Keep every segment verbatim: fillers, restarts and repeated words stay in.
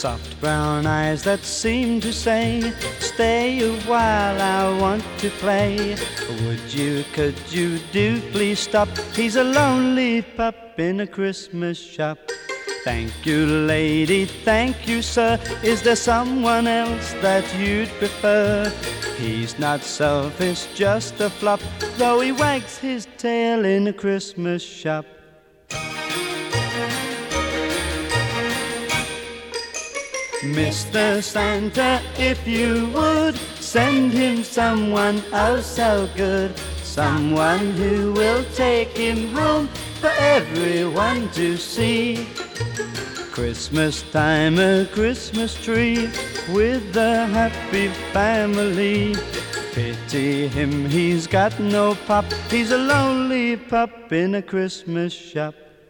soft brown eyes that seem to say, stay a while, I want to play. Would you, could you do please stop? He's a lonely pup in a Christmas shop. Thank you, lady, thank you, sir. Is there someone else that you'd prefer? He's not selfish, just a flop, though he wags his tail in a Christmas shop. Mister Santa, if you would, send him someone oh so good, someone who will take him home for everyone to see. Christmas time, a Christmas tree with a happy family. Pity him, he's got no pop, he's a lonely pup in a Christmas shop.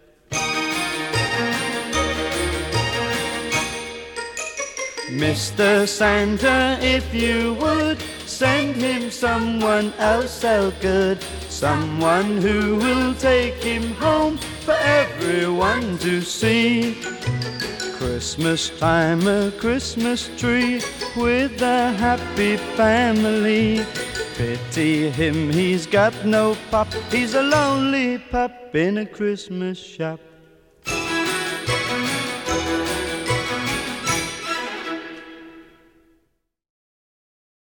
Mister Santa, if you would, send him someone else so good, someone who will take him home for everyone to see. Christmas time, a Christmas tree with a happy family. Pity him, he's got no pop, he's a lonely pup in a Christmas shop.